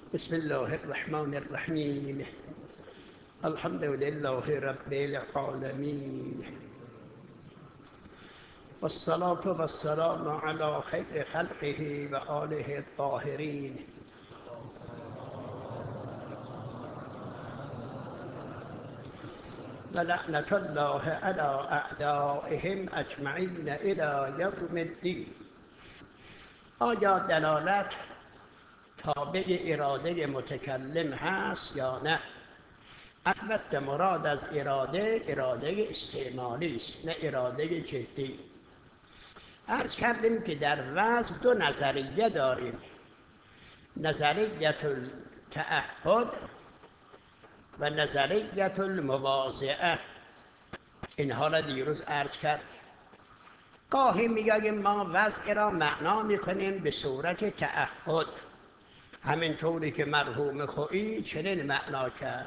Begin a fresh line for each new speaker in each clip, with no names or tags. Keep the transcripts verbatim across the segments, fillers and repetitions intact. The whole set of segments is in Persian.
بسم الله الرحمن الرحیم. الحمد لله رب العالمین والصلاة والسلام على خیر خلقه و آله الطاهرین. و لعنة الله على اعدائهم اجمعین الی یوم الدین. آیا دلالت تابع اراده متکلم هست یا نه؟ البته مراد از اراده اراده استعمالی است، نه اراده جدی. عرض کردیم که در وضع دو نظریه داریم: نظریه التعهد و نظریه المواضعه. اینها را دیروز عرض کرد. گاهی میگیم ما وضع را معنا میکنیم به صورت تعهد، همینطوری که مرحوم خویی چنین معنا کرد.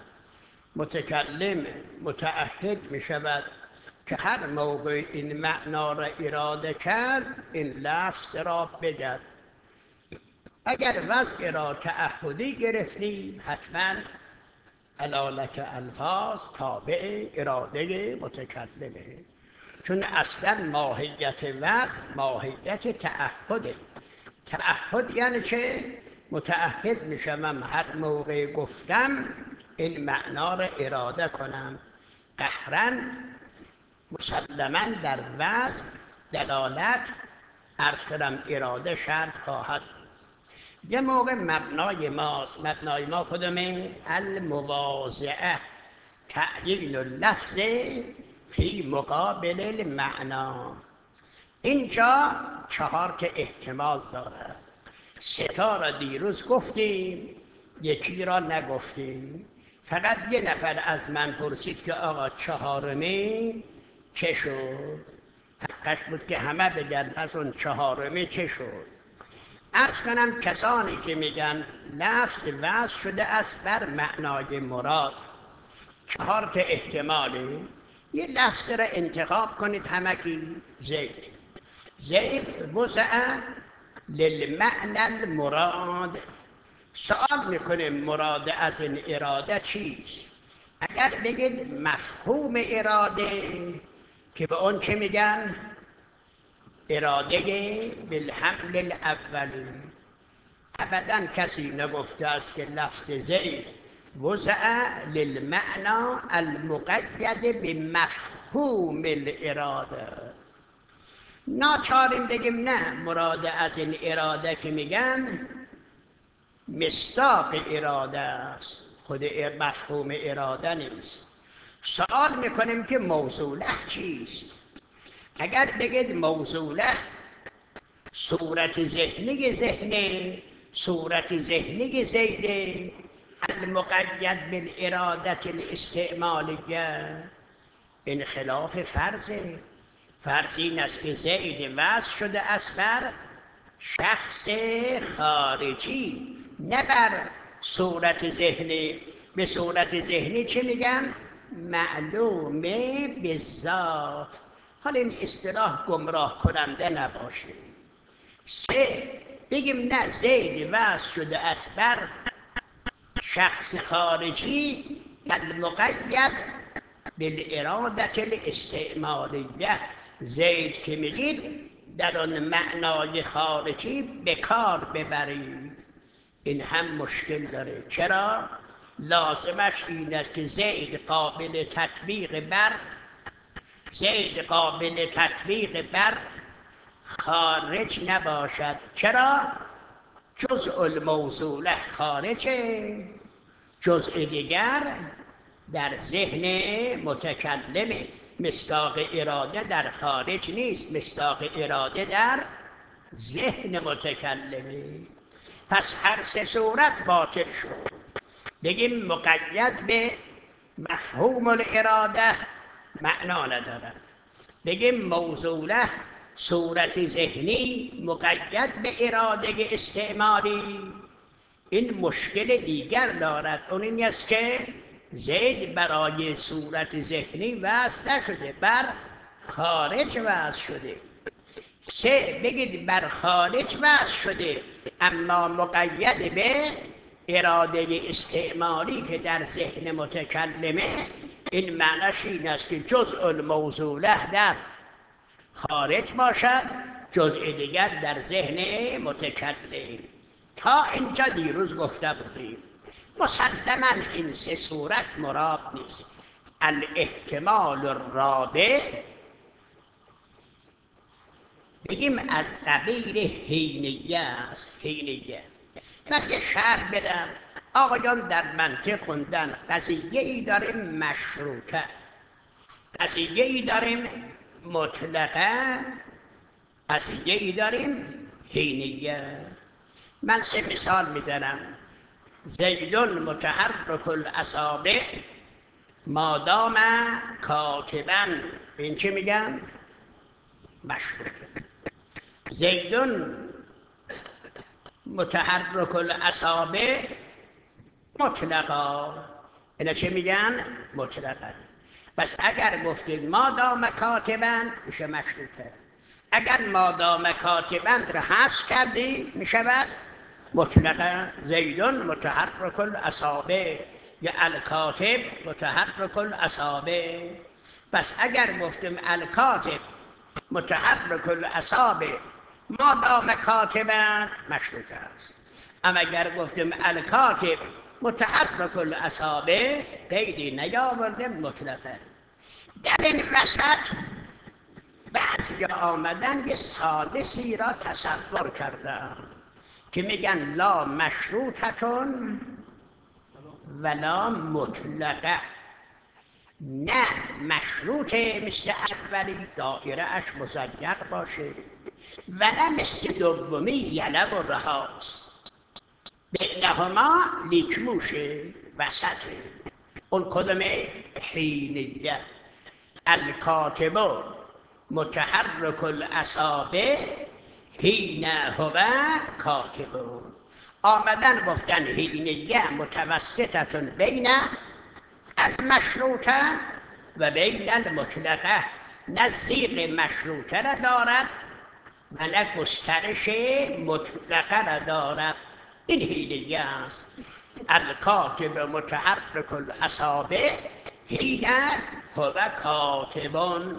متکلم متعهد می شود که هر موقع این معنا را اراده کرد این لفظ را بگد. اگر وضع را تعهدی گرفتیم حتما علالت الفاظ تابع اراده متکلمه، چون اصلا ماهیت وضع ماهیت تعهده. تعهد یعنی چه؟ متعهد می شوم هر موقع گفتم این معنا را اراده کنم. قهرا مسلما در وضع دلالت عرض کردم اراده شرط خواهد. یه موقع مبنای ماست. مبنای ما کدومه؟ المواضعه، تعیین اللفظ فی مقابل المعنا. اینجا چهار که احتمال داره. سه تا را دیروز گفتیم، یکی را نگفتیم. فقط یه نفر از من پرسید که آقا چهارمی چه شد؟ حقش بود که همه بگن پس اون چهارمی چه شد؟ عرض کنم کسانی که میگن لفظ وضع شده است بر معنای مراد، چهار که احتمالی. یه لفظ را انتخاب کنید همکی. زید زید وضع للمعنى المراد. سوال میکنیم مراد از این اراده چیست؟ اگر بگید مفهوم اراده که به اون چه میگن؟ اراده بالحمل الاولی. ابدا کسی نگفته است که لفظ زید وضع للمعنى المقید بمفهوم الاراده. ناچاریم بگیم نه، مراد از این اراده که میگن مصداق اراده است، خود مفهوم اراده نیست. سوال میکنیم که موصوله چیست؟ اگر بگید موصوله صورت ذهنی ذهنه، صورت ذهنی زیده المقید بالاراده الاستعمالیه، این خلاف فرضه. فرض این است که زید وضع شده است بر شخص خارجی، نه بر صورت ذهنی. به صورت ذهنی چه میگن؟ معلومه به ذات. حالا این اصطلاح گمراه کننده نباشه. سه، بگیم نه، زید وضع شده است بر شخص خارجی المقید بالاراده الاستعمالیه. زید که میگید در آن معنای خارجی به کار ببرید. این هم مشکل داره. چرا؟ لازمش این است که زید قابل تطبیق بر زید قابل تطبیق بر خارج نباشد. چرا؟ جزء الموصوله خارجه، جزء دیگر در ذهن متکلمه. مصداق اراده در خارج نیست، مصداق اراده در ذهن متکلمه. پس هر سه صورت باطل شد. بگیم مقید به مفهوم الاراده معنا ندارد. بگیم موصوله صورت ذهنی مقید به اراده استعمالی، این مشکل دیگر دارد. اون این است که زید برای صورت ذهنی وضع نشده، بر خارج وضع شده. سه، بگید بر خارج وضع شده اما مقید به اراده استعمالی که در ذهن متکلمه، این معناش این است که جزء الموضوعه در خارج باشد، جزء دیگر در ذهن متکلم. تا اینجا دیروز گفته بودیم مسلما این سه صورت مراد نیست. الاحتمال الرابع بگیم از قبیل حینیه است. حینیه من یه شرح بدم. آقایان در منطق خوندن قضیه ای داریم مشروطه، قضیه ای داریم مطلقه، قضیه ای داریم حینیه. من سه مثال میزنم. زید متحرک الاصابع مادام کاتبا، این چی میگن؟ مشروطه. زید متحرک الاصابع مطلقا، اینا چه میگن؟ مطلقا. بس اگر گفتید مادام کاتبا میشه مشروطه، اگر مادام کاتبا را حذف کردی میشود مطلقا. زید متحرک الاصابع یا الکاتب متحرک الاصابع. پس اگر گفتیم الکاتب متحرک الاصابع مادام کاتبا مشروطه است. اما اگر گفتیم الکاتب متحرک الاصابع قیدی نیاوردیم مطلقه. در این وسط بعضی آمدن یه ثالثی را تصور کردن که میگن لا مشروطتون ولا مطلقه. نه مشروطه مثل اولی دایره اش مزیق باشه و نه مثل دومی یلب و رهاست، بینهما لیکموشه وسطه. اون کدومه؟ حینیه. الکاتب متحرک الاصابع حین هو کاتب. آمدن گفتن حینیه متوسطتون بین المشروطه و بین المطلقه، نه زیغ مشروطه را دارد و نه گسترش مطلقه را دارد. این حینیه است. الکاتب متحرک الاصابع حین هو کاتبون.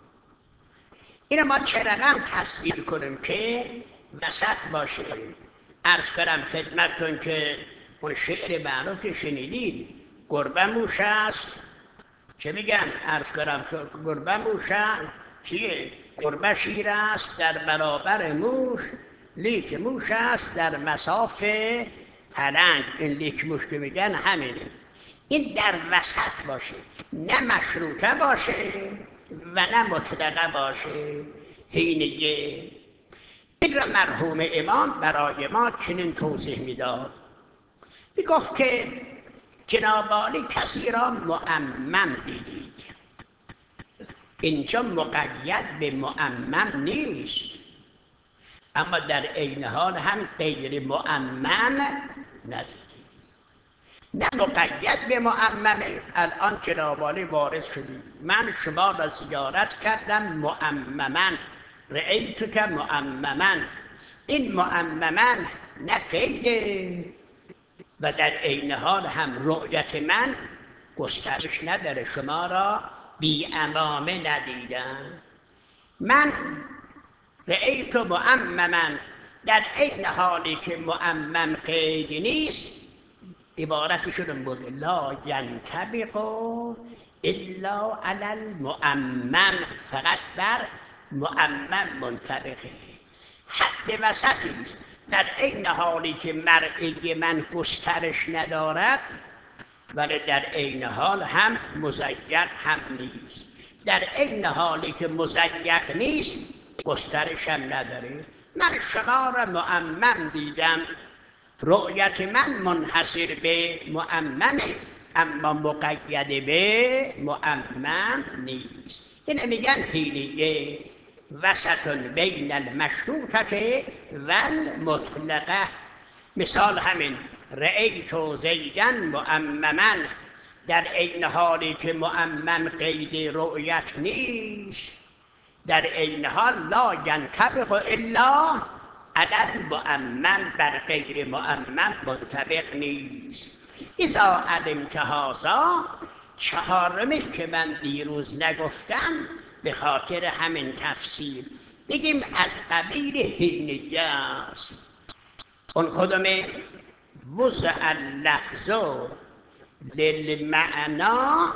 اینو ما چه رقم تصویر کنیم که وسط باشه؟ عرض کنم خدمتتون که اون شعر معروف که شنیدید، گربه موش است، چه میگن؟ عرض کنم گربه موش چیه؟ گربه شیر است در برابر موش، لیک موش است در مصاف پلنگ. این لیک موش که میگن همینه. این در وسط باشه، نه مشروطه باشه و نه مطلقه باشه. حینیه. این را مرحوم امام برای ما چنین توضیح میداد. میگفت که جناب عالی کسی را معمم دیدید، اینجا مقید به معمم نیست، اما در عین حال هم غیر معمم ندیدید. نه مقید به معممه. الان جناب عالی وارد شدید، من شما را زیارت کردم معمما، رأیت که معمما. این معمما نه قیده و در عین حال هم رؤیت من گسترش نداره. شما را بی امامه ندیدم. من رأیت معمما در عین حالی که معمم قید نیست، عبارتشون بود لا ینطبق الا علی المعمم، فقط بر معمم منطبقه. حد وسطی است. در عین حالی که مرئی من گسترش ندارد ولی در عین حال هم مزیق هم نیست. در عین حالی که مزیق نیست گسترش هم نداره. من شما را معمم دیدم، رؤیت من منحصر به معممه اما مقید به معمم نیست. این میگن حینیه وسط بین المشروطه و المطلقه. مثال همین رأیت زیداً معمما، در عین حالی که معمم قید رؤیت نیست، در عین حال لا ینطبق الا عدد مؤمن بر غیر مؤمن منطبق نیست. اذا علمت هذا، چهارمی که من دیروز نگفتم به خاطر همین تفسیر بگیم از قبیل حینیه است. اون کدومه؟ وضع اللفظ للمعنا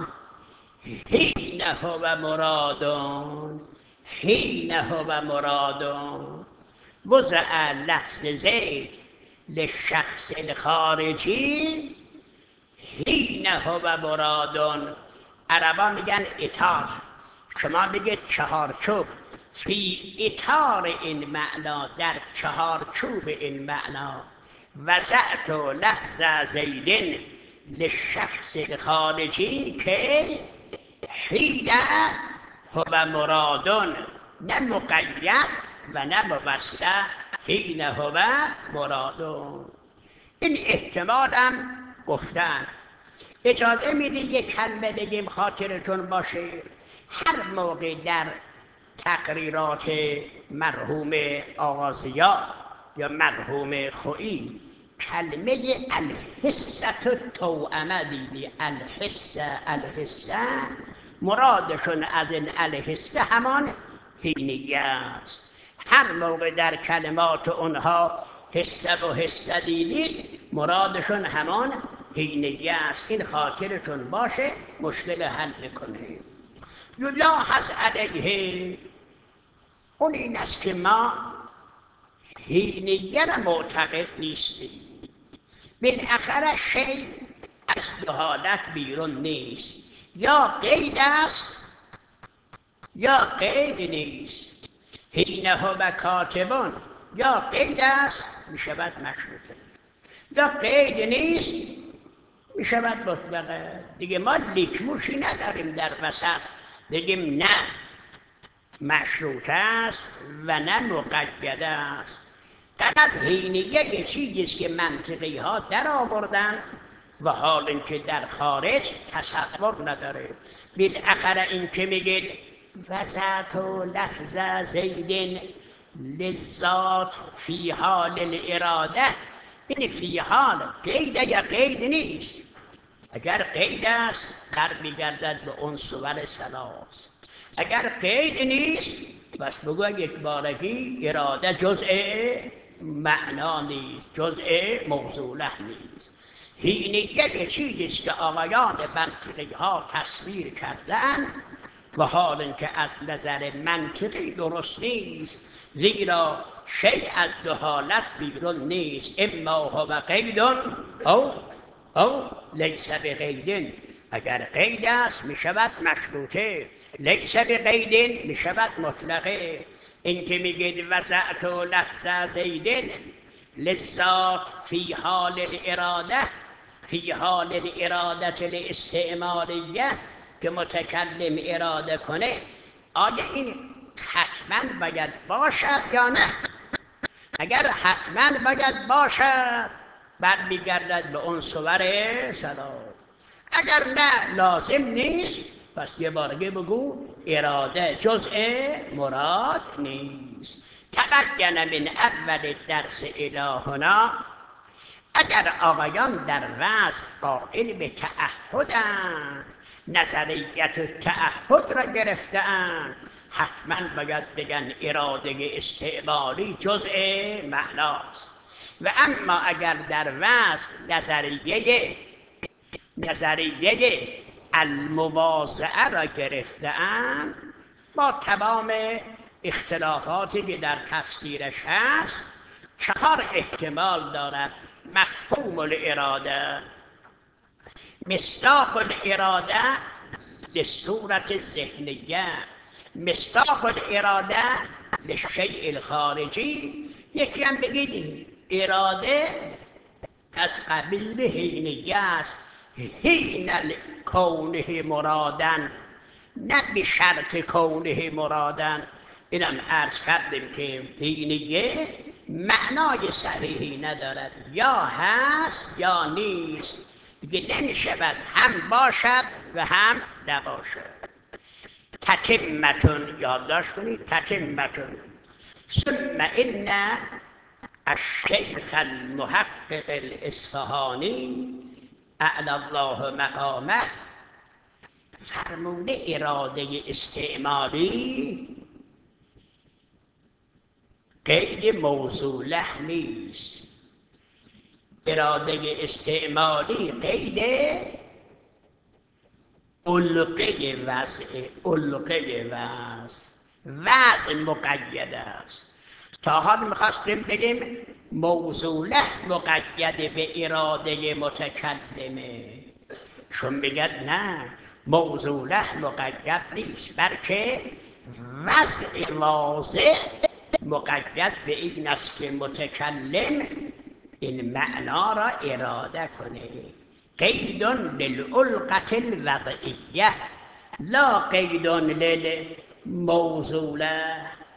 حین هو مرادون، حین هو مرادون. وضع لفظ زید للشخص الخارجی حین هو مرادون. عربا میگن اطار، شما بگید چهارچوب. فی اطار این معنا، در چهارچوب این معنا. وضعت لفظ زیدن للشخص الخارجی که حین هو مرادون، نه مقید و نه موسع، حین هو مرادون. این احتمالم گفتن. اجازه میدی یک کلمه بگیم خاطرتون باشه؟ هر موقع در تقریرات مرحوم آغازیا یا مرحوم خویی کلمه الحسه توأمه دیدی، الحسه الحسه، مرادشون از این الحسه همان حینیه است. هر موقع در کلمات اونها حسه و حسه دیدید مرادشون همان حینیه است. این خاطرتون باشه، مشکل حل میکنه. یلاحظ علیه، اون این است که ما حینیه را معتقد نیستیم. بالاخره شیء از دو حالت بیرون نیست، یا قید است یا قید نیست. حین هو کاتبون یا قید است میشود مشروطه، یا قید نیست میشود مطلقه. دیگه ما لیکموشی نداریم در وسط بگیم نه مشروط است و نه مقید است. فقط حینیه یه چیزی است که منطقی ها در آوردن و حال اینکه در خارج تصور نداره. بالاخره این که میگید وضعت لفظ زیدن للذات فی حال الاراده، این فی حال قید یا قید نیست. اگر قید است برمیگردد به اون صور ثلاث. اگر قید نیست بس بگو یک بارگی اراده جزء معنا نیست، جزء موصوله نیست. حینیه یه چیزی است که آقایان منطقی ها تصویر کردن و حال اینکه از نظر منطقی درست نیست، زیرا شیء از دو حالت بیرون نیست، اما هو قید او او لیس بقید. اگر قید است می شود مشروطه، لیس بقید می شود مطلقه. این که میگید وضعت لفظ زیدن للذات فی حال الاراده، فی حال الاراده الاستعمالیه، که متکلم اراده کنه، آیا این حتما باید باشد یا نه؟ اگر حتما باید باشد برمیگردد به اون صور سلام. اگر نه لازم نیست پس یه بارگه بگو اراده جزء مراد نیست. تبین من اول درس الهنا، اگر آقایان در وضع قائل به تعهدند، نظریت تعهد را گرفتند، حتما باید بگن اراده استعمالی جزء معناست. و اما اگر در وضع نظریه نظریه المواضعه را گرفتند، با تمام اختلافاتی که در تفسیرش هست، چهار احتمال دارد. مفهوم الاراده، مصداق الاراده لصورت ذهنیه، مصداق الاراده للشیء الخارجی. یکی هم بگید اراده از قبیل حینیه است، حین کونه مرادن، نه به شرط کونه مرادن. اینم عرض کردیم که حینیه معنای صحیحی ندارد، یا هست یا نیست. دیگه نمیشود هم باشد و هم نباشد. تتمتون، یادداشت کنید، تتمتون. ثم ان الشیخ المحقق الاصفهانی اعلی الله مقامه فرموده اراده استعمالی قید موصوله نیست. اراده استعمالی قید علقه وضع، علقه وضع وضع مقید است. تا حال میخواستیم بگیم موصوله مقید به اراده متکلمه، چون میگد نه، موصوله مقید نیست، بلکه وضع واضح مقید به این است که متکلم این معنا را اراده کنه. قید للعلقة الوضعیه لا قید للموصوله.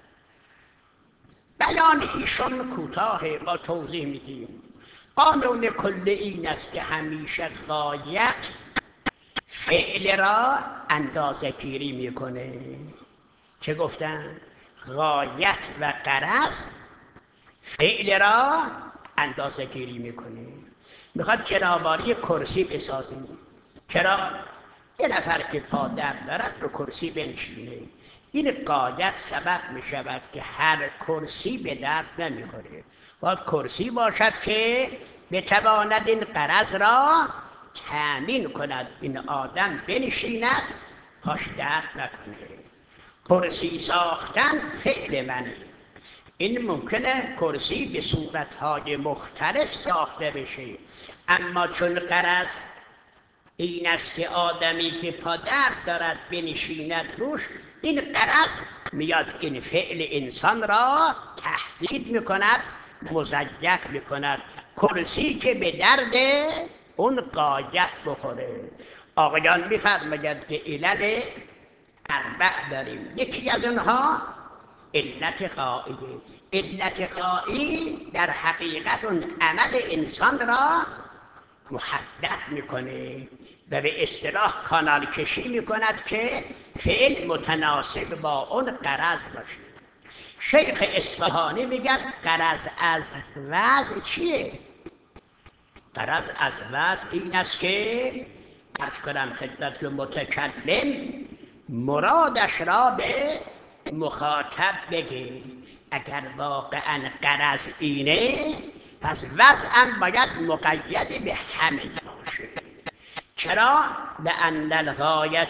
بیان ایشون کوتاه، با توضیح میدیم. قانون کلی این است که همیشه غایت فعل را اندازه گیری میکنه. چه گفتن؟ غایت و غرض فعل را اندازه گیری میکنه. میخواد جنابالی کرسی بسازیم. چرا؟ یه نفر که پا درد دارد رو کرسی بنشینه. این غایت سبب میشود که هر کرسی به درد نمیخوره. باید کرسی باشد که بتواند این غرض را تامین کند، این آدم بنشیند پاش درد نکنه. کرسی ساختن فعل منه. این ممکنه کرسی به صورتهای مختلف ساخته بشه، اما چون غرض این است که آدمی که پا درد دارد بنشیند روش، این غرض میاد این فعل انسان را تهدید میکند، مضیق میکند. کرسی که به درد اون غایت بخوره. آقایان میفرماید که علل اربع داریم. یکی از اونها علت غایی. علت غایی در حقیقت اون عمل انسان را محدد میکنه و به اصطلاح کانال کشی میکند که فعل متناسب با اون غرض باشه. شیخ اصفهانی میگه غرض از وضع چیه؟ غرض از وضع این است که عرض کنم خدمت متکلم مرادش را به مخاطب بگه. اگر واقعا غرض اینه، پس وضعم باید مقید به همین باشه. چرا؟ لأن الغایة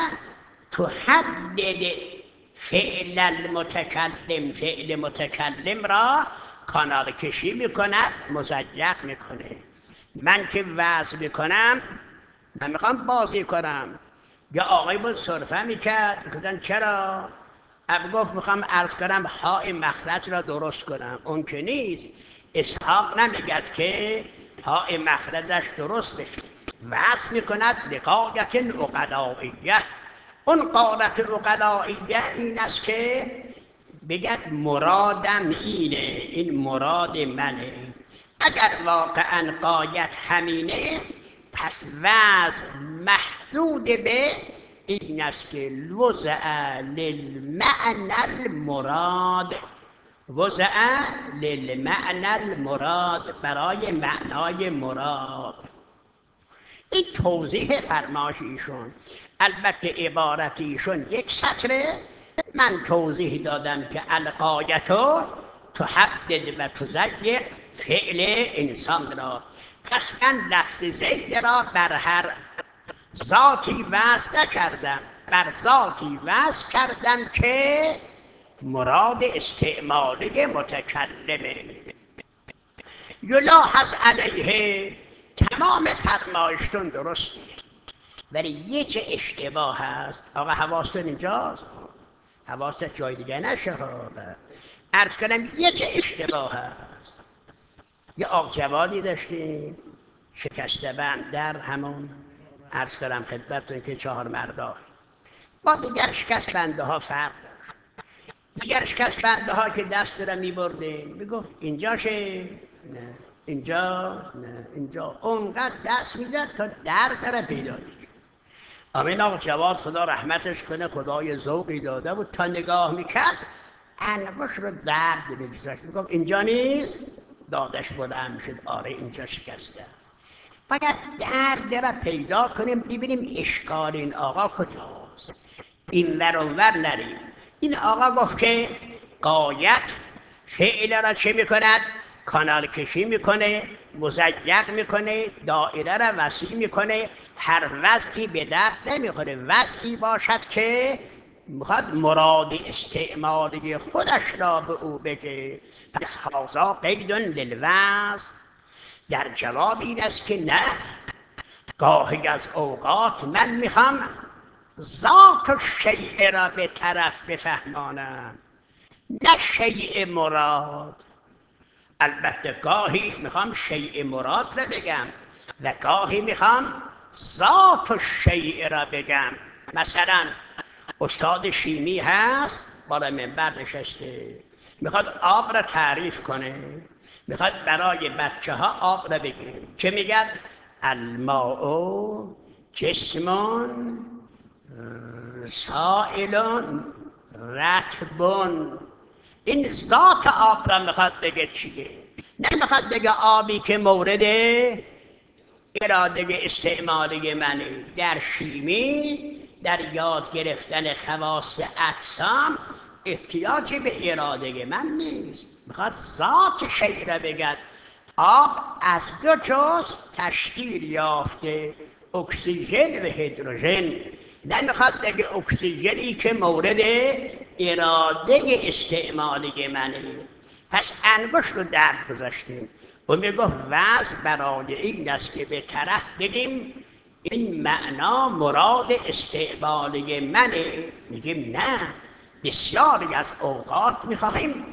تحدد فعل المتکلم. فعل متکلم را کانال کشی میکند، مضیق میکنه. من که وضع میکنم، من میخوام بازی کنم. یا آقای بود صرفه میکرد، میکردن چرا؟ اب گفت میخوام عرض کنم های مخرج را درست کنم. اون که نیست. اسحاق نمیگد که های مخرجش درست بشه، وضع میکند لغایت عقلائیه. اون قالت عقلائیه این است که بگد مرادم اینه، این مراد منه. اگر واقعا غایت همینه، پس وضع محدود به این است که وضع للمعنى المراد. وضع للمعنى المراد، برای معنای مراد. این توضیح فرمایش ایشون. البته عبارت ایشون یک سطره. من توضیح دادم که الغایتو تحدد و تضیق فعل انسان را. پس من لفظ زید را بر هر ذاتی وضع نکردم، بر ذاتی وضع کردم که مراد استعمالی متکلمه. یلاحظ علیه، تمام فرمایشتون درسته، ولی یه چه اشتباه هست. آقا حواستون اینجاست، حواست جای دیگه نشه. عرض کنم یه چه اشتباه هست. یه آق جوادی داشتیم شکسته بند در همون عرض کنم خدمتتون که چهار مردا. با دیگر شکست بنده ها فرق داشت. دیگر شکست بنده ها که دست را می بردیم میگفت اینجاشه، نه اینجا، نه اینجا. اونقدر دست میزد تا درد را پیدا میکرد. امین آقا جواد خدا رحمتش کنه، خدای ذوقی داده بود، تا نگاه میکرد انگوش رو درد میگذاشت، میگفت اینجا نیست، دادش بلند شد، آره اینجا شکسته است. باید درد را پیدا کنیم، ببینیم اشکال این آقا کجاست، این ور اون ور نریم. این آقا گفت که غایت فعل را چه میکند؟ کانال کشی میکنه، مزیق میکنه، دایره را وسیع میکنه. هر وضعی به درد نمیخوره، وضعی باشد که میخواد مراد استعمالی خودش را به او بگه. پس هازا قید للوضع، در جواب این است که نه، گاهی از اوقات من میخوام ذات و شیء را به طرف بفهمانم، نه شیء مراد. البته گاهی میخوام شیء مراد را بگم و گاهی میخوام ذات و شیء را بگم. مثلا استاد شیمی هست، بالا منبر نشسته، میخواد آب را تعریف کنه، میخواد برای بچه ها آب را بگه. چه میگن؟ الماء جسمون سائلون رطبون. این ذات آب را میخواد بگه چیه، نمیخواد بگه آبی که مورد اراده استعمالی منه. در شیمی در یاد گرفتن خواص اجسام احتیاجی به اراده من نیست، میخواد ذات شیء را بگد. آب از دو جزء تشکیل یافته، اکسیژن و هیدروژن. نمیخواد بگه اکسیژنی که مورد اراده استعمالی منه. پس انگشت رو درد گذاشتیم و میگفت وضع برای این است که به طرف بگیم این معنا مراد استعمالی منه. میگیم نه، بسیاری از اوقات میخواهیم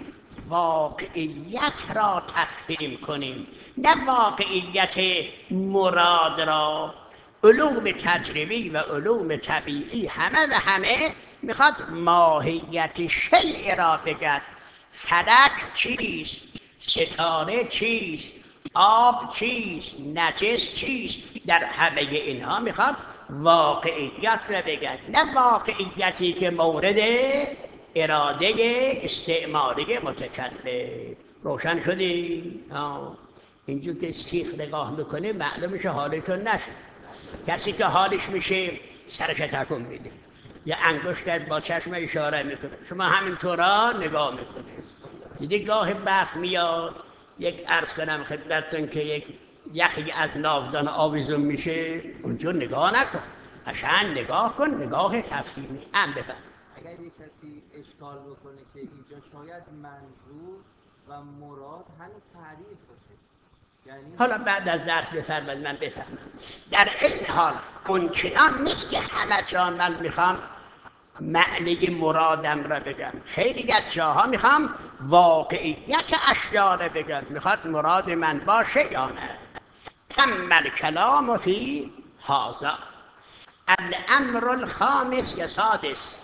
واقعیت را تفهیم کنیم، نه واقعیت مراد را. علوم تجربی و علوم طبیعی همه و همه میخواد ماهیت شیء را بگد. فلک چیست؟ ستاره چیست؟ آب چیست؟ نجس چیست؟ در همه اینها میخواد واقعیت را بگد، نه واقعیتی که مورد اراده استعمالی متکلم. روشن شدی؟ اینجور که سیخ نگاه میکنه معلوم میشه حالتون نشد. کسی که حالش میشه سرش تکون میده، یه انگشت با چشم اشاره میکنه، شما همینطورا نگاه میکنید. دیدی گاه برف میاد، یک عرض کنم خدمتتون که یک یخی از ناودان آویزون میشه، اونجور نگاه نکن، قشنگ نگاه کن، نگاه تفهیمی. هم بفهم
اگر یک کسی اشکال بکنه که اینجا شاید منظور و مراد هنوز تعریف باشه، یعنی
حالا بعد از درس بفرمایید من بفهمم. در این حال اونچنان نیست که همه جا من میخوام معنی مرادم را بگم، خیلی از جاها میخوام واقعیت اشیاء را بگم، میخواد مراد من باشه یا نه. تم الکلام فی هذا. الامر الخامس یا سادس؟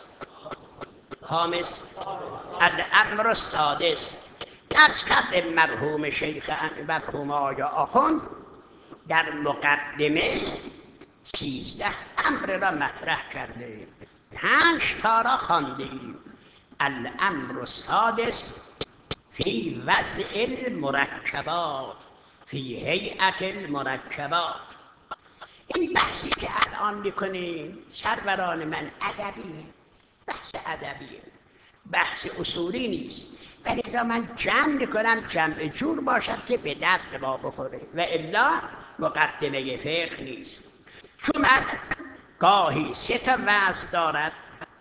خامس. الامر السادس. درس کرد مرحوم شیخ مرحوم آقای آخوند در مقدمه سیزده امر را مطرح کرده، پنج تا را خواندیم. الامر السادس فی وضع المرکبات، فی هیئت المرکبات. این بحثی که الان میکنیم سروران من ادبیه، بحث ادبیه، بحث اصولی نیست. ولذا من جمع میکنم جمع جور باشد که به درد ما بخوره، و الا مقدمه فقه نیست. چون من گاهی سه تا وضع دارد،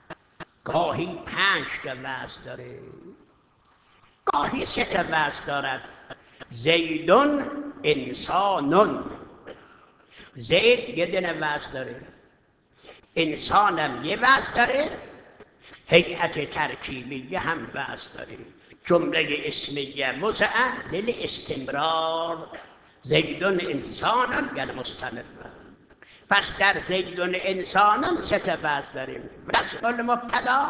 گاهی پنج تا وضع داره، گاهی سه تا وضع دارد. زیدون انسانون، زید یه دونه وضع داره، انسانم یه وضع داره، هیئت ترکیبیه هم وضع داره. جمله اسمیه مزعه للاستمرار، زیدون انسانم یعنی مستمر. پس در زیدون انسانم سه تا وضع داریم: وضع المبتدا،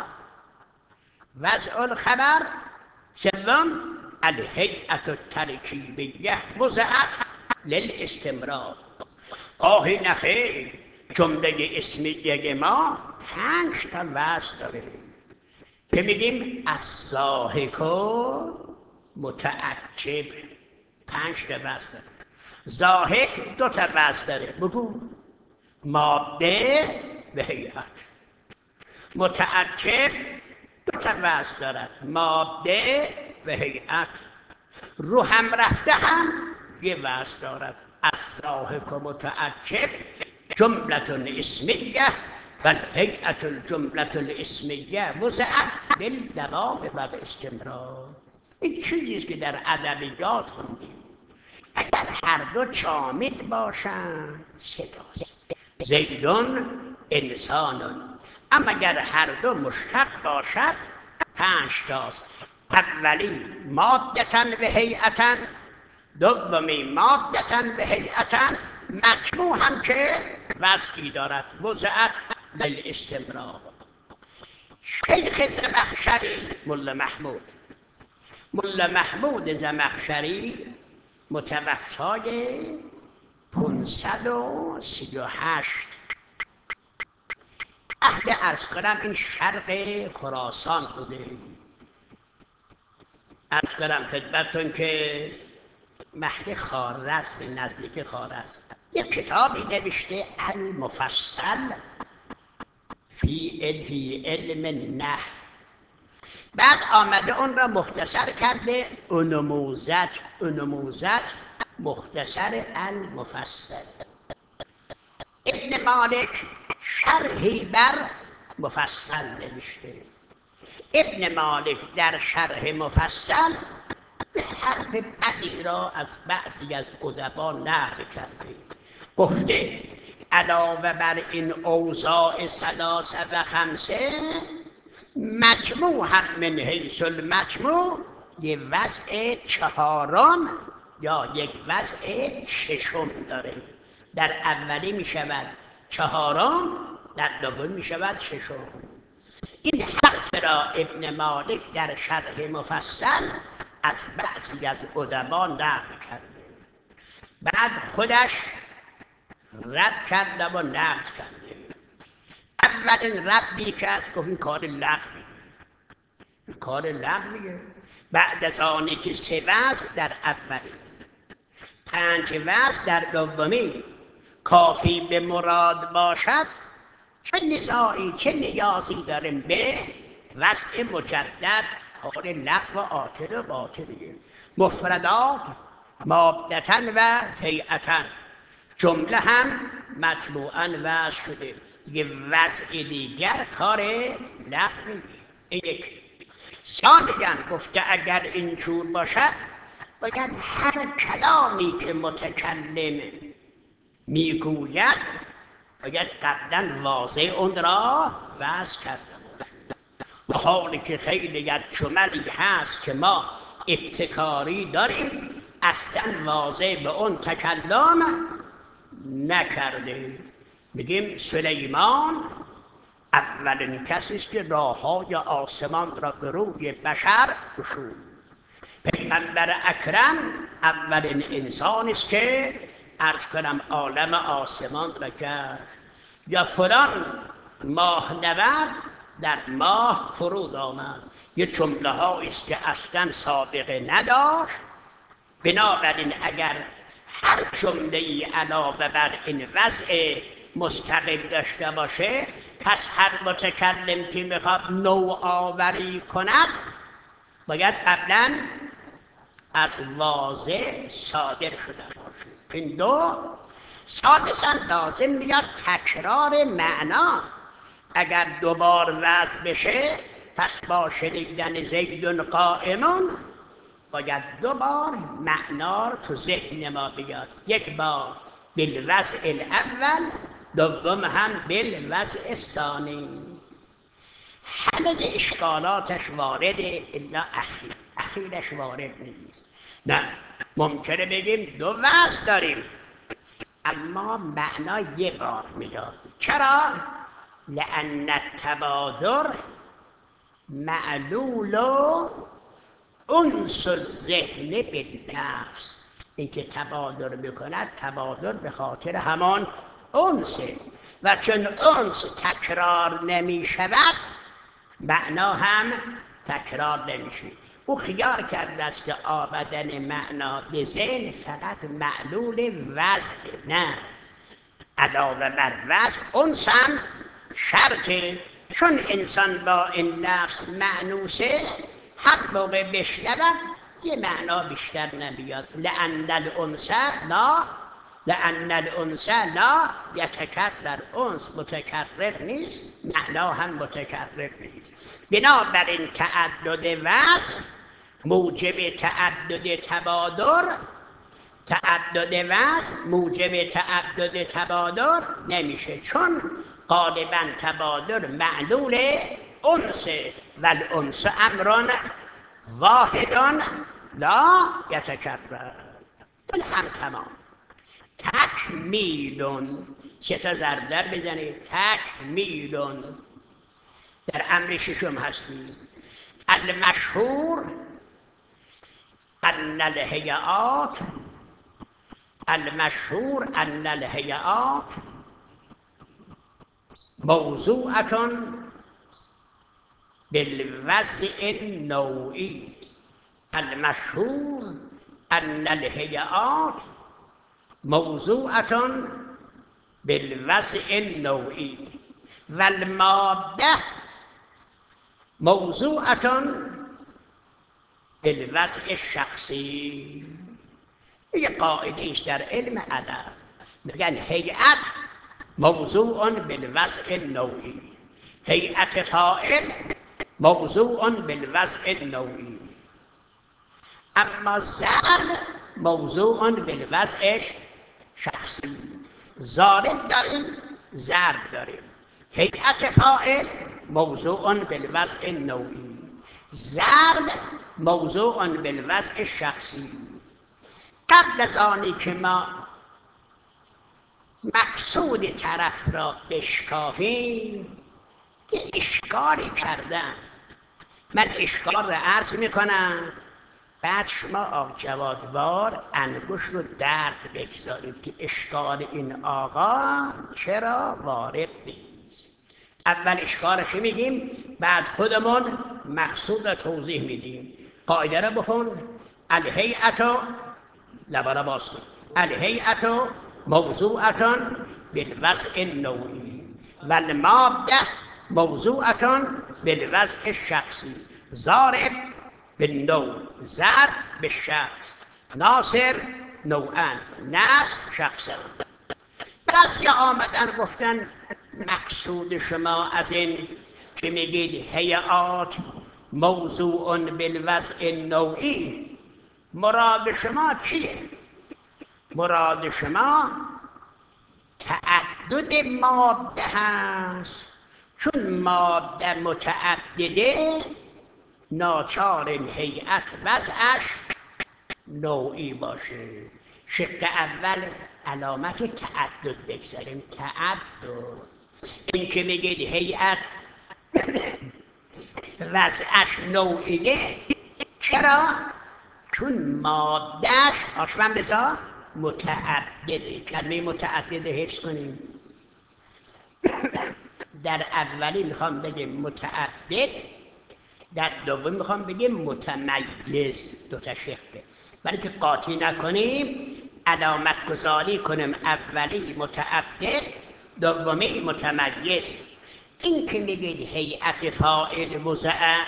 وضع الخبر، سوم الهیئت الترکیبیه مزعه للاستمرار. آهی نخیر، جمله اسمیه ما پنج تا وضع داره که میگیم الضاحک متعجب، پنج تا وزن داره. ضاحک دو تا وزن داره. بگو. ماده و هیئت. متعجب دو تا وزن دارد. ماده و هیئت. رو هم رفته هم یه وزن دارد. الضاحک و متعجب جملة اسمیه و الهیئة الجملة الاسمیه وضعت بالدوام و باستمرار. این چیزیست که در ادبیات خوندیم. اگر هر دو جامد باشند سه تاست. زیدون انسانون. اما اگر هر دو مشتق باشد پنج تاست. اولی مادةً و هیئةً، دومی مادةً و هیئةً، مجموع هم که وضعی دارد. وضعت بالاستمرار. شیخ زمخشری ملا محمود ملا محمود زمخشری متوفای پانصد و سی و هشت. اهل عرض کنم این شرق خراسان بوده. عرض کنم خدمتتون که محل خوارزم، نزدیک خوارزم، یک کتابی نوشته المفصل فی علم النحو. بعد آمده اون را مختصر کرده انموزج. انموزج مختصر المفصل. ابن مالک شرحی بر مفصل نوشته. ابن مالک در شرح مفصل به حرف بدی را از بعضی از ادبا نقل کرده. گفته علاوه بر این اوضاع ثلاثه و خمسه، مجموع هم من حیث المجموع یه وضع چهارم یا یک وضع ششم داره. در اولی می شود چهارم، در دوم می شود ششم. این حرف را ابن مالک در شرح مفصل از بعضی از ادبا نقل کرده. بعد خودش رد کرده و نقد کرده. اولین ردی که از گفت این کار لغویه. کار لغویه. بعد از آنی که سه وزن در اولی، پنج وزن در دومی کافی به مراد باشد، چه نزاعی چه نیازی داریم به وضع مجدد؟ کار لغو و عاطل و باطلیه. مفردات مادةً و هیئةً، جمله هم مطبوعاً وضع شده. دیگه وضع دیگر کار لغویه. این یک. ثانیاً گفته اگر اینجور باشد باید هر کلامی که متکلم میگوید باید قبلا واضح اون را وضع کرده بود. و حالی که خیلی از جملی هست که ما ابتکاری داریم اصلا واضح به اون تکلم نکرده. بگیم سلیمان اولین کسی است که راههای آسمان را به روی بشر گشود. پیغمبر اکرم اولین انسان است که عرض کنم عالم آسمان را کرد. یا فلان ماهنورد در ماه فرود آمد. یه جمله هایی است که اصلا سابقه نداشت. بنابراین اگر هر جمله ای علاوه بر این وضع مستقل داشته باشه، پس هر متکلم که میخواد نوآوری کند باید قبلا از واضح صادر شده باشه. این دو. ثالثاً لازم میاد تکرار معنا. اگر دوبار وضع بشه پس با شنیدن زیدون قائمون باید دوبار معنا تو ذهن ما بیاد. یک بار بالوضع الاول، دوم هم بالوضع الثانی. همه اشکالاتش وارده الا اخیر. اخیرش وارد نیست. نه، ممکنه بگیم دو وضع داریم اما معنا یه بار میاد. چرا؟ لأن التبادر معلول انس الذهن بالنفس. این که تبادر میکند تبادر به خاطر همان انسه و چون انس تکرار نمیشود معنا هم تکرار نمیشه. او خیال کرده است که آمدن معنا به ذهن فقط معلول وضع، نه، علاوه بر وضع انس هم شرطه. چون انسان با این لفظ معنوسه، هر موقع بشنود یه معنا بیشتر نمیاد. لأن الانس لا لأن الانس لا یتکرر، انس متکرر نیست، معنا هم متکرر نیست. بنابراین تعدد وصف موجب تعدد تبادر، تعدد وصف موجب تعدد تبادر نمیشه، چون غالبا تبادر معلول انس و الانس امران واحدان لا یتکرر. ولی هم تمام. تکمیلون، سه تا ضرب در بزنید. تکمیلون در امر ششم هستیم. المشهور ان الهیئات المشهور ان الهیئات موضوعة بالوضع النوعی. المشهور ان الهیئات موضوعة بالوضع النوعی و الماده موضوعة بالوضع الشخصی. یه قاعده است در علم ادب، میگن هیئت موضوع بالوضع النوعی، هیئت فاعل موضوع بالوضع النوعی، اما ضرب موضوع بالوضع شخصی. ضارب داریم، ضرب داریم. هیئت فاعل موضوع بالوضع النوعی، ضرب موضوع بالوضع شخصی. قبل از آنی که ما مقصود طرف را بشکافیم یه اشکالی کردم. من اشکال را عرض میکنم، بعد شما آق جوادوار انگشت رو درد بگذارید که اشکال این آقا چرا وارد نیست. اول اشکالش میگیم، بعد خودمون مقصود را توضیح میدیم. قاعده را بخون. الهیئت لبالا باز کن. الهیئت موضوعة بالوضع النوعی و الماده موضوعة بالوضع الشخصی. ضارب بالنوع، ضرب بالشخص، ناصر نوعا، نصر شخصا. بعضی آمدن گفتن مقصود شما از این که میگید هیئات موضوع بالوضع النوعی، مراد شما چیه؟ مراد شما تعدد ماده هست. چون ماده متعدده ناچار هیئت وضعش نوعی باشه. شق اول علامت تعدد بگذاریم. تعدد این که بگید هیئت وضعش نوعیه، چرا؟ چون مادهش آشفن بذار متعدده. کلمه متعدده حفظ کنیم. در اولی میخوام بگیم متعدد، در دوم میخوام بگیم متمیز. دو تا شقه، ولی که قاطی نکنیم علامت گذاری کنیم. اولی متعدد، دومی متمیز. این که میگید هیئت فاعل وضع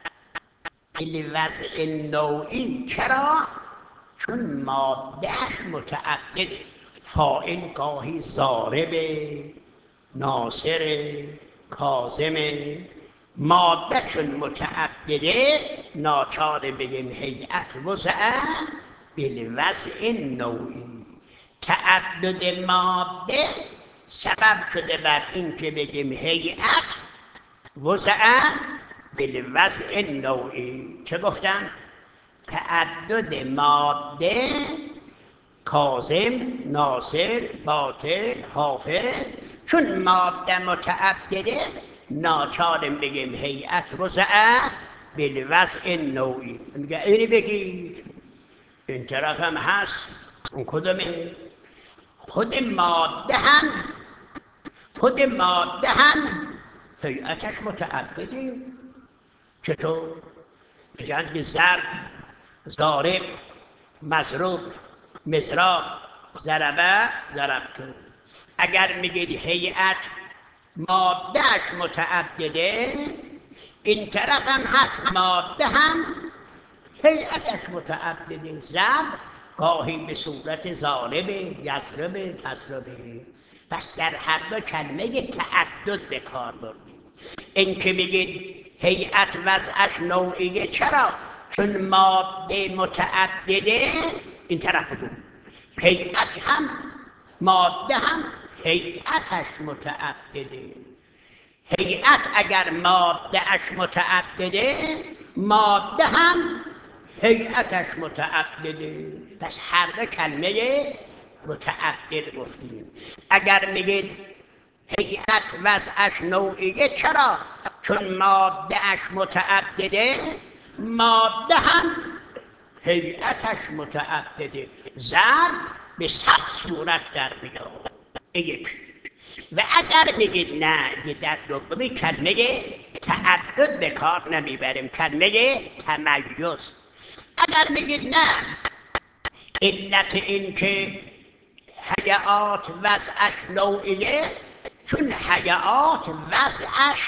الوضع نوعی، چرا؟ چون مادهش متعدد. فاعل گاهی ضاربه، ناصره، کاظمه. ماده چون متعدده ناچار بگیم هیئت وضع بالوضع نوعی. تعدد ماده سبب شده بر این که بگیم هیئت وضع بالوضع نوعی. چه گفتم؟ تعدد ماده کاظم، ناصر، باطل، حافظ، چون ماده متعدده ناچاریم بگیم هیئت وضع بالوضع نوعی. میگه اینی بگید. این طرف هم هست. اون کدومه؟ خود ماده هم خود ماده هم هیئتش متعدده. چطور؟ جنگ ضرب، ضارب، مضروب، مضراب، ضربه، ضربتو. اگر میگید هیئت مادهش متعدده، این طرف هم هست ماده هم هیئتش متعدده. ضرب گاهی به صورت ضاربه، یضربه، تضربه. پس در هر دو کلمه تعدد به کار بردیم. این که بگید هیئت وضعش نوعیه، چرا؟ چون ماده متعدده. این طرف بگو هیئت هم ماده هم هیئتش متعدده. هیئت اگر ماده اش متعدده، ماده هم هیئتش متعدده. پس هر دو کلمه متعدد گفتیم. اگر میگید هیئت وضعش نوعیه، چرا؟ چون ماده اش متعدده، ماده هم هیئتش متعدده. ضرب به صد صورت در میاد. یک. و اگر میگید نه، در دومی کلمه تعدد به کار نمیبریم، کلمه تمیز. اگر میگید نه، علت این که هیئات وضعش نوعیه، چون هیئات وضعش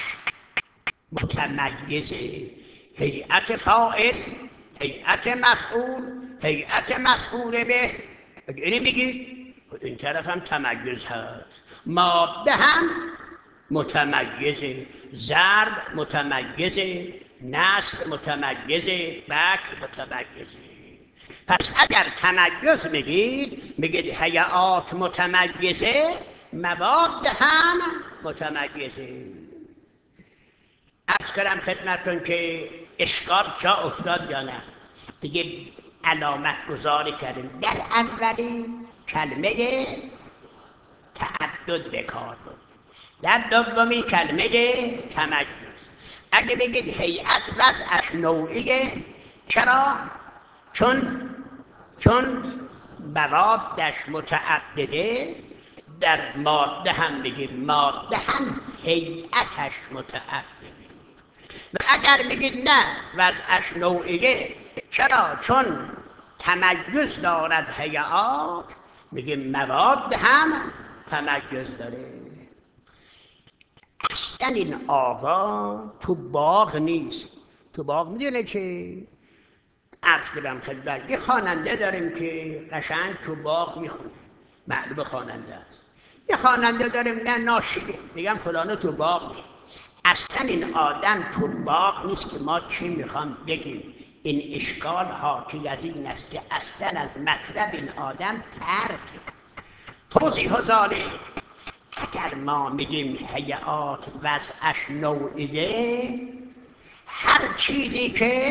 متمیزه. هیئت فاعل، هیئت مفعول، هیئت مفعول به. اینی میگید این طرف هم تمیز هست. ماده هم متمیزه، ضرب متمیزه، نصر متمیزه، بکر متمیزه. پس اگر تمیز میگید، میگید هیئات متمیزه، مواد هم متمیزه. عرض کردم خدمتتون که اشکال جا افتاد یا نه، دیگه علامت گذاری کردیم. در اولین کلمه تعدد به کار بود، در دومی کلمه تمیز. اگه بگید هیئت وضعش نوعیه، چرا؟ چون چون موادش متعدده. در ماده هم بگید ماده هم هیئتش متعدده. و اگر بگید نه وضعش نوعیه، چرا؟ چون تمیز دارد هیئات، میگیم مواد هم تمیز داره. اصلا این آقا تو باغ نیست. تو باغ میدونه که عرض کردم خدمت، یه خواننده داریم که قشنگ تو باغ میخونه، معلوم خواننده است. یه خواننده داریم نه ناشیده، میگم فلانه تو باغ نیست. اصلا این آدم تو باغ نیست که ما چی میخوام بگیم. این اشکال حاکی از این است که اصلا از مطلب این آدم ترکه. توضیح ذالک، اگر ما میگیم هیئات وضعش نوعیه، هر چیزی که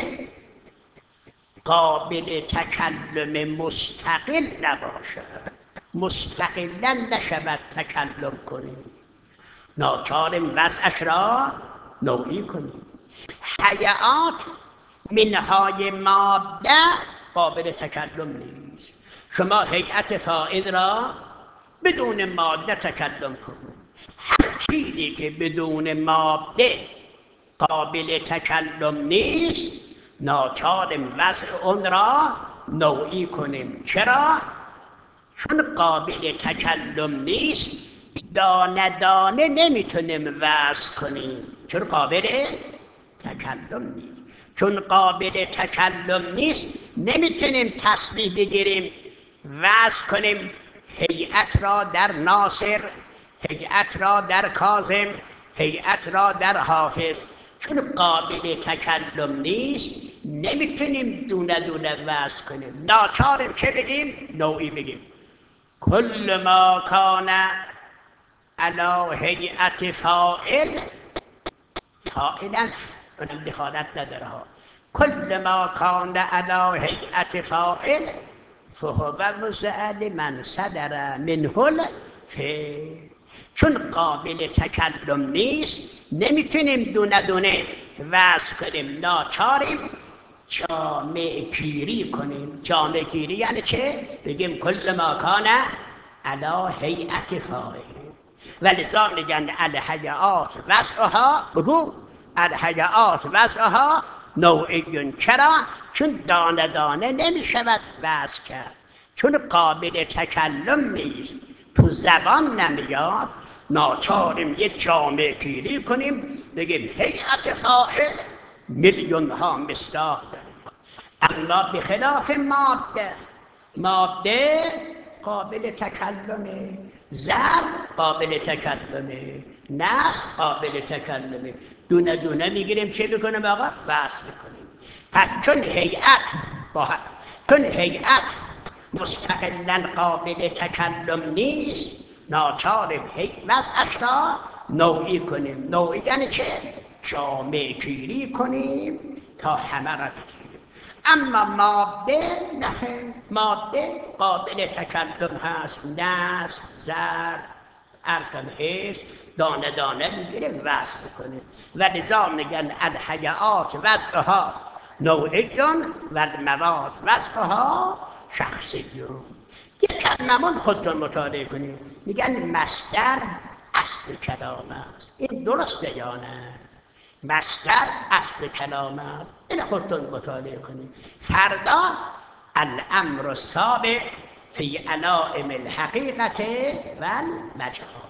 قابل تکلم مستقل نباشد، مستقلا نشود تکلم کنیم، ناچاریم وضعش را نوعی کنیم. هیئات منهای ماده قابل تکلم نیست. شما هیئت فاعل را بدون ماده تکلم کنید. هر چیزی که بدون ماده قابل تکلم نیست، ناچاریم وضع اون را نوعی کنیم. چرا؟ چون قابل تکلم نیست، دانه دانه نمیتونیم وضع کنیم، چون قابل تکلم نیست. چون قابل تکلم نیست، نمیتونیم تسبیح بگیریم وضع کنیم هیئت را در ناصر، هیئت را در کاظم، هیئت را در حافظ. چون قابل تکلم نیست، نمیتونیم دونه دونه وضع کنیم، ناچاریم چه بگیم؟ نوعی بگیم. کل ما کان علی هیئت فاعل، فاعلا اونم دخالت نداره ها. کل ما کان علی هیئت فاعل فهو وضع لمن صدر منه الفعل. چون قابل تکلم نیست، نمیتونیم دونه دونه وضع کنیم، ناچاریم جامع گیری کنیم. جامع گیری یعنی چه؟ بگیم کل ما کان علی هیئت فاعل. ولذا میگن الهیئات وضعها، بگو الهیئات وضعها نوعی چرا؟ چون دانه دانه نمی شود وصف کرد، چون قابل تکلم نیست، تو زبان نمیاد، ناچاریم یه جامعه گیری کنیم بگیم هیئت فاعل میلیون ها مصداق داریم. اما به خلاف ماده، ماده قابل تکلمه، زر قابل تکلمه، نص قابل تکلمه، دونه دونه میگیریم چه بکنیم آقا؟ بحث بکنیم. پس چون هیئت با چون هیئت مستقلا قابل تکلم نیست، ناچاریم وضعش را نوعی کنیم. نوعی یعنی چه؟ جامعه گیری کنیم تا همه را بگیریم. اما ماده نه، ماده قابل تکلم هست، نص، زر، ارکان هست، دانه دانه میگیریم وصف کنیم. و لذا میگن الحیات وضعها نوعیون و المواد وضعها شخصیون. یک کلمه خودتون مطالعه کنید، میگن مصدر اصل کلام است. این درسته یا نه؟ مصدر اصل کلام است، این خودتون مطالعه کنید. فردا الامر السابع فی علائم الحقیقت و المجاز.